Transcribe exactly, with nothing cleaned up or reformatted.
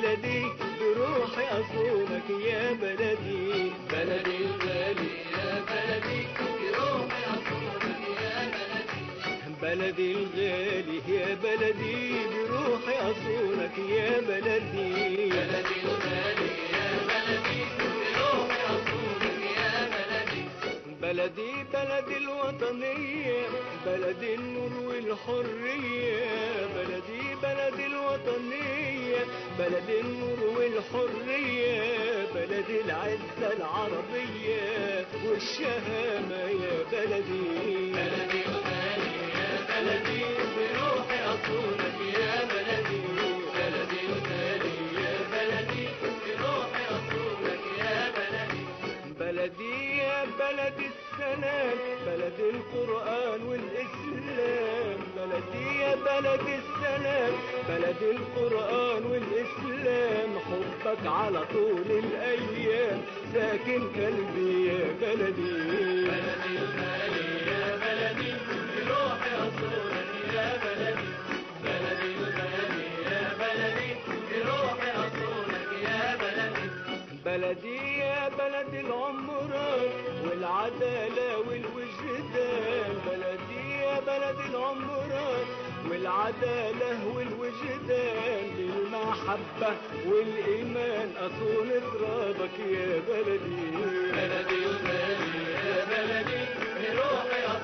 بلدي بروحي أصونك يا بلدي. بلدي الغالي يا بلدي بروحي أصونك يا بلدي. بلدي الغالي يا بلدي بروحي أصونك يا بلدي. بلدي الغالي يا بلدي بروحي أصونك يا بلدي. بلدي بلدي الوطنية بلدي النور والحرية. بلدي بلدي الوطنية بلدي النور والحرية. بلدي العزة العربية والشهامة يا بلدي. بلدي الغالي يا بلدي بروحي أصونك يا بلدي. بلدي الغالي يا بلدي بروحي أصونك يا بلدي. بلدي يا بلدي السلام بلدي القرآن والإسلام. بلدي يا بلدي السلام بلدي القرآن والإسلام. حبك على طول الأيام ساكن قلبي يا بلدي. بلدي الغالي يا بلدي بروحي أصونك يا بلدي. بلدي الغالي يا بلدي بروحي أصونك يا بلدي. بلدي يا بلدي العمران والعدالة والوجدان. بلدي يا بلدي العمران والعدالة والوجدان. بالمحبة والإيمان أصون ترابك يا بلدي. بلدي الغالي يا بلدي بروحي